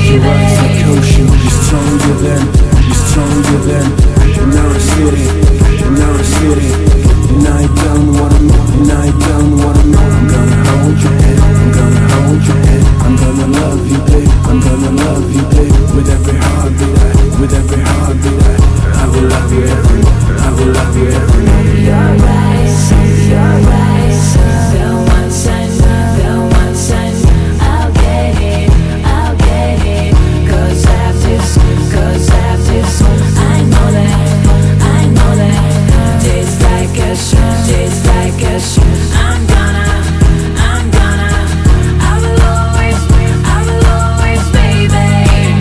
Your eyes like ocean, you're stronger than in our city, and I don't wanna know, I'm gonna hold your hand, I'm gonna love you, babe, with every heartbeat, I will love you every night. Your eyes, the ones I know, I'll get it, 'cause after this, I know that, tastes like a shoe, I'm gonna, I will always, baby.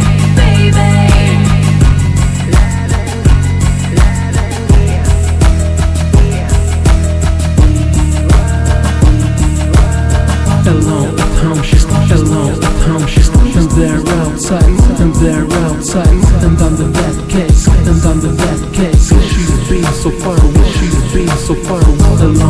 Alone at home, she's and they're outside, and I'm the bad case, she's been so far away, alone